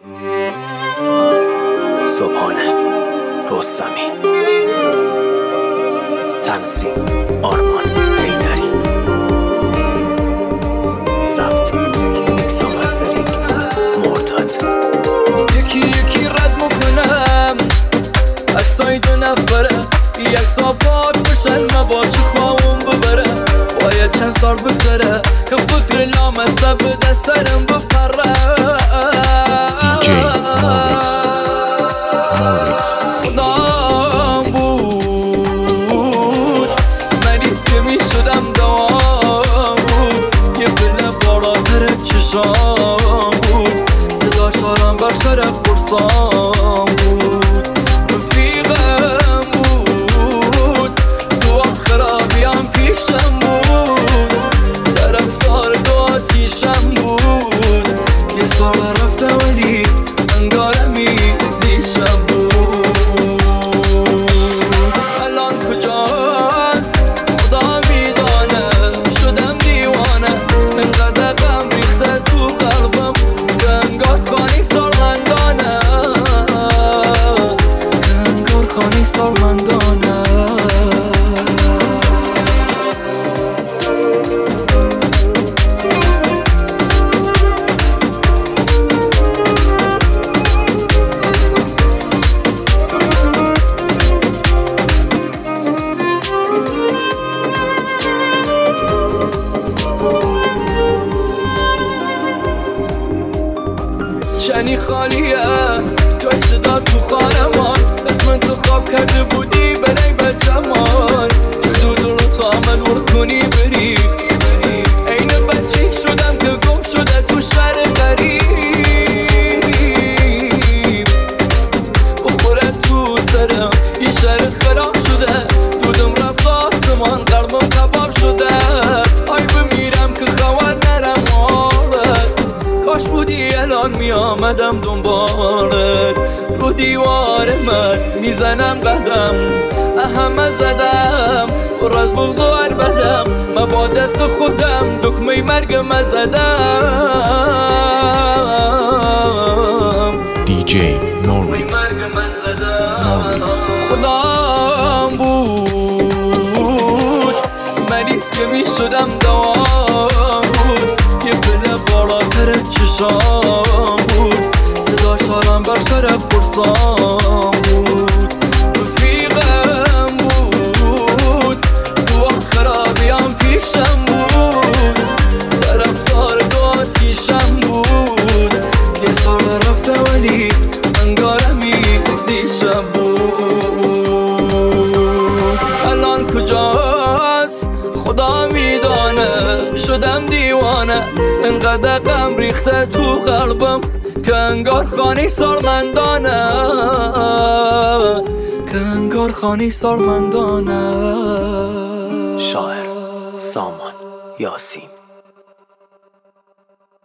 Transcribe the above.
صبحانه رستمی، تنظیم آرمان حیدری، ضبط میکس و مسترینگ مرداد. یکی یکی رد میکنم عکسای 2 نفره، یک صافات بشن مباچه خواهم ببره. باید چند سال بگذره که فکر لامصب به سرم بپره. DJ Morix خدام بود منیست که می شدم دوام بود. یه بله بالاتر چشام بود، صداش آرام بر سر پرسام بود. رفیقم بود تو آخرابیام پیشم بود، طرفدار 2 آتیشم بود. یه سال رفته ولی انگارمی دیشم بود. الان کجاست خدا میدانه، شدم دیوانه انقدر غم ریخته تو قلبم که انگار خانی سالمندانه، که انگار خانی سالمندانه. شنی خالیه جای صدا تو خانمان، اسم تو خواب کرده بودی برای بچمان، که دو رو تو عمل ورد کنی بری. این بچه شدم که گم شده تو شهر غریب، بخوره تو سرم یه شهر خراب شده. دودم رفت آسمان قلبم کباب شده. آی بمیرم که خبر نرم حالت، کاش بودی الان می آمدم دنبالت. رو دیوار من میزنم قدم، اهم زدم پر از بغض و عربدم. من با دست خودم دکمه مرگم زدم. DJ Morix خدام بود مریض که می شدم دوام بود. یه بله بالاتر چشام بود، صداش آرام بر سر پرسام بود. رفیقم بود تو آخرابیام پیشم بود، طرفدار 2 آتیشم بود. یه سال رفته ولی انگارمی دیشم بود. الان کجاست خدا میدانه، شدم دیوانه انقدر غم ریخته تو قلبم که انگار خانی سالمندانه، که انگار خانی سالمندانه. شاعر سامان یاسین.